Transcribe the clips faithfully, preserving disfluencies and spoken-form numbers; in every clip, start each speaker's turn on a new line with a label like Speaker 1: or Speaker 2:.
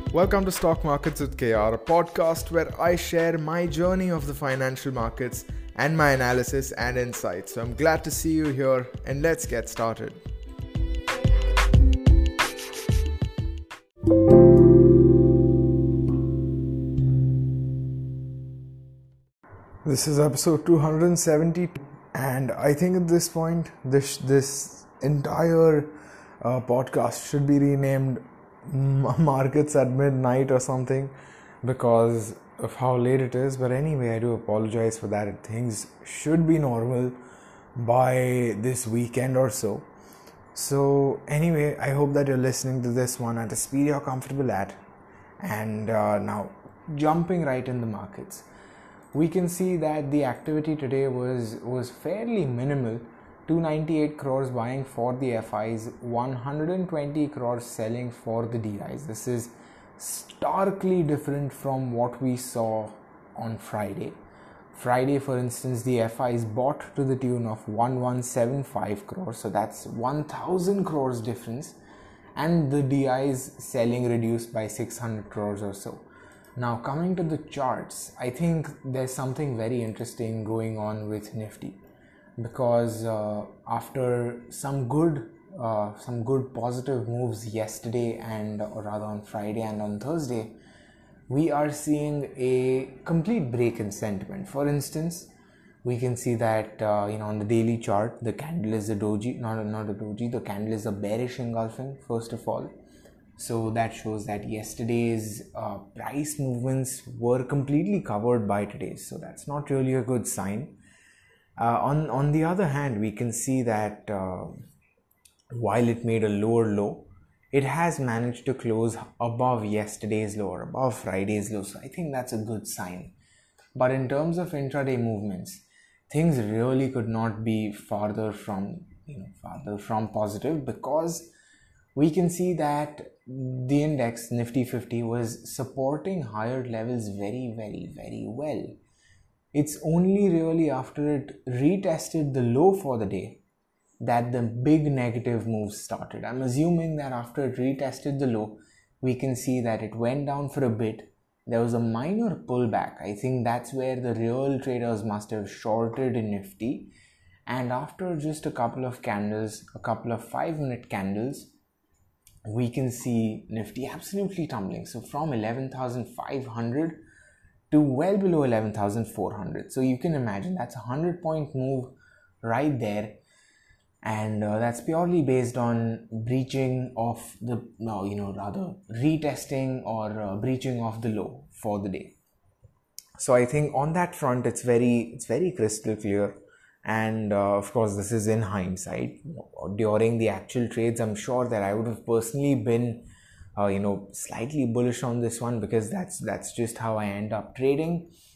Speaker 1: Welcome to Stock Markets with K R, a podcast where I share my journey of the financial markets and my analysis and insights. So I'm glad to see you here, and let's get started. This is episode two hundred seventy, and I think at this point, this this entire uh, podcast should be renamed Markets at Midnight or something because of how late it is. But anyway, I do apologize for that. Things should be normal by this weekend or so. So anyway, I hope that you're listening to this one at a speed you're comfortable at. And uh, now, jumping right in the markets, we can see that the activity today was was fairly minimal. two hundred ninety-eight crores buying for the F Is, one hundred twenty crores selling for the D Is. This is starkly different from what we saw on Friday. Friday, for instance, the F Is bought to the tune of one thousand one hundred seventy-five crores, so that's one thousand crores difference, and the D Is selling reduced by six hundred crores or so. Now, coming to the charts, I think there's something very interesting going on with Nifty. Because uh, after some good uh, some good positive moves yesterday and or rather on Friday and on Thursday, we are seeing a complete break in sentiment. For instance, we can see that uh, you know on the daily chart, the candle is a doji, not a, not a doji, the candle is a bearish engulfing first of all. So that shows that yesterday's uh, price movements were completely covered by today's. So that's not really a good sign. Uh, on, on the other hand, we can see that uh, while it made a lower low, it has managed to close above yesterday's low or above Friday's low. So I think that's a good sign. But in terms of intraday movements, things really could not be farther from, you know, farther from positive, because we can see that the index Nifty fifty was supporting higher levels very, very, very well. It's only really after it retested the low for the day that the big negative moves started. I'm assuming that after it retested the low, we can see that it went down for a bit. There was a minor pullback. I think that's where the real traders must have shorted in Nifty. And after just a couple of candles, a couple of five minute candles, we can see Nifty absolutely tumbling. So from eleven thousand five hundred to well below eleven thousand four hundred. So you can imagine that's a one hundred point move right there, and uh, that's purely based on breaching of the, no, you know, rather retesting or uh, breaching of the low for the day. So I think on that front, it's very, it's very crystal clear. And uh, of course, this is in hindsight. During the actual trades, I'm sure that I would have personally been Uh, you know, slightly bullish on this one, because that's that's just how I end up trading.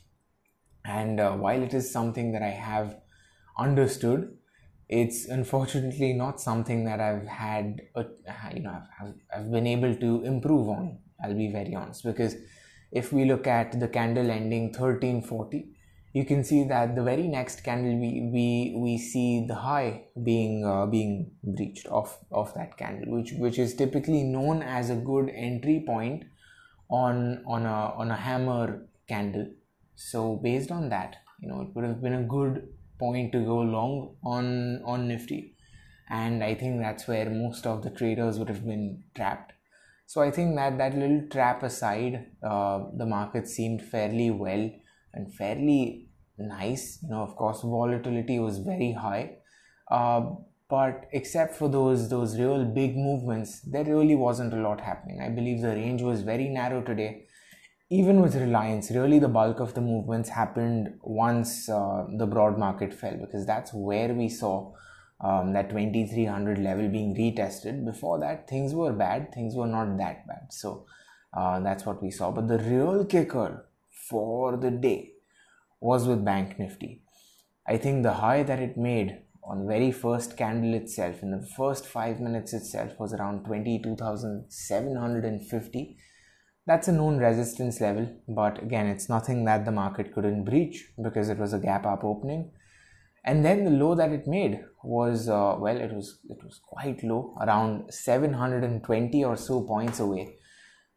Speaker 1: And uh, while it is something that I have understood, it's unfortunately not something that I've had, a, you know, I've, I've been able to improve on. I'll be very honest, because if we look at the candle ending thirteen forty, you can see that the very next candle we we, we see the high being uh, being breached of, of that candle, which which is typically known as a good entry point on on a on a hammer candle. So based on that, you know, it would have been a good point to go long on on Nifty, and I think that's where most of the traders would have been trapped. So I think that that little trap aside, uh, the market seemed fairly well and fairly nice. You know, of course, volatility was very high, uh, but except for those those real big movements, there really wasn't a lot happening. I believe the range was very narrow today. Even with Reliance, really the bulk of the movements happened once uh, the broad market fell, because that's where we saw um, that twenty-three hundred level being retested. Before that, things were bad. Things were not that bad. So uh, that's what we saw. But the real kicker for the day was with Bank Nifty. I think the high that it made on the very first candle itself, in the first five minutes itself, was around twenty-two thousand seven hundred fifty. That's a known resistance level, but again, it's nothing that the market couldn't breach, because it was a gap up opening. And then the low that it made was, uh, well, it was it was quite low, around seven hundred twenty or so points away.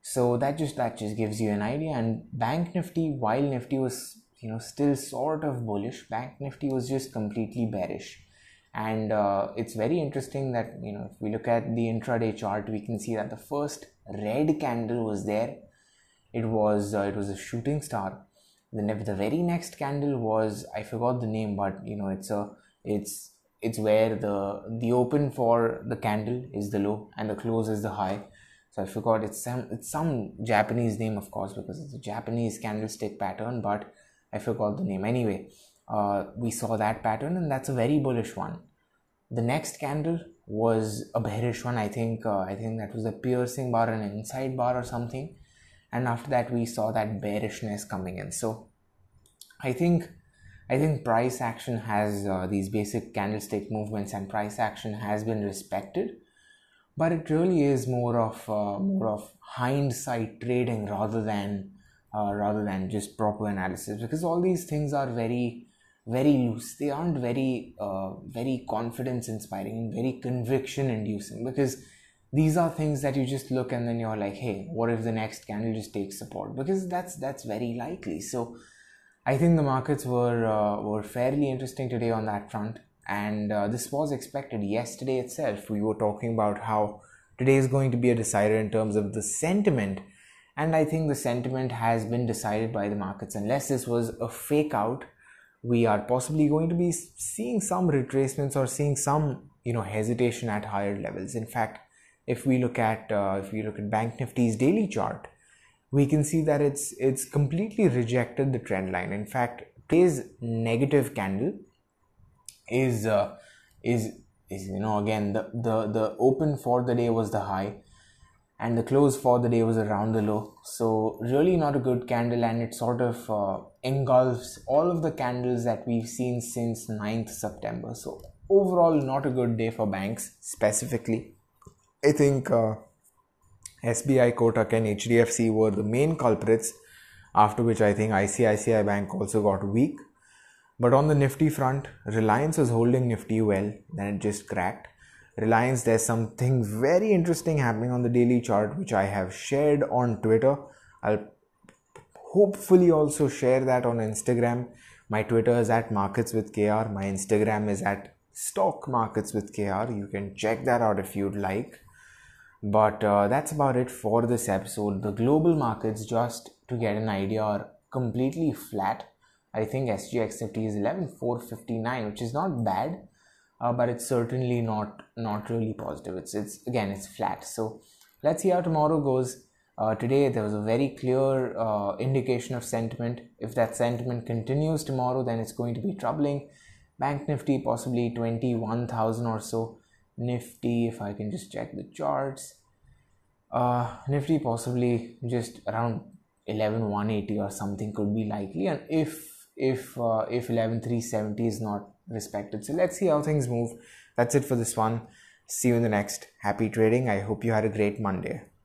Speaker 2: So that just that just gives you an idea. And Bank Nifty, while Nifty was, you know, still sort of bullish, Bank Nifty was just completely bearish. And uh, it's very interesting that, you know, if we look at the intraday chart, we can see that the first red candle was there. It was uh, it was a shooting star. The the very next candle was, I forgot the name, but you know, it's a it's it's where the the open for the candle is the low and the close is the high. So I forgot, it's some it's some Japanese name, of course, because it's a Japanese candlestick pattern, but I forgot the name. Anyway, uh, we saw that pattern, and that's a very bullish one. The next candle was a bearish one. I think uh, I think that was a piercing bar, an inside bar or something. And after that, we saw that bearishness coming in. So I think I think price action has uh, these basic candlestick movements, and price action has been respected. But it really is more of uh, more of hindsight trading rather than uh, rather than just proper analysis, because all these things are very very loose. They aren't very uh, very confidence inspiring, very conviction inducing, because these are things that you just look and then you're like, hey, what if the next candle just takes support? Because that's that's very likely. So I think the markets were uh, were fairly interesting today on that front. And uh, this was expected. Yesterday itself, we were talking about how today is going to be a decider in terms of the sentiment. And I think the sentiment has been decided by the markets. Unless this was a fake out, we are possibly going to be seeing some retracements or seeing some, you know, hesitation at higher levels. In fact, if we look at uh, if we look at Bank Nifty's daily chart, we can see that it's it's completely rejected the trend line. In fact, today's negative candle is uh, is is you know, again, the the the open for the day was the high and the close for the day was around the low. So really not a good candle, and it sort of uh, engulfs all of the candles that we've seen since ninth September. So overall, not a good day for banks specifically. I think uh, S B I, Kotak and H D F C were the main culprits, after which I think I C I C I Bank also got weak. But on the Nifty front, Reliance was holding Nifty well, then it just cracked. Reliance, there's something very interesting happening on the daily chart, which I have shared on Twitter. I'll hopefully also share that on Instagram. My Twitter is at Markets with K R. My Instagram is at Stock Markets with K R. You can check that out if you'd like. But uh, that's about it for this episode. The global markets, just to get an idea, are completely flat. I think S G X Nifty is eleven thousand four hundred fifty-nine, which is not bad, uh, but it's certainly not not really positive. It's it's again it's flat. So let's see how tomorrow goes. Uh, today there was a very clear uh, indication of sentiment. If that sentiment continues tomorrow, then it's going to be troubling. Bank Nifty possibly twenty-one thousand or so. Nifty, if I can just check the charts, uh, Nifty possibly just around eleven thousand one hundred eighty or something could be likely, and if if uh, if eleven thousand three hundred seventy is not respected. So let's see how things move. That's it for this one. See you in the next. Happy trading. I hope you had a great Monday.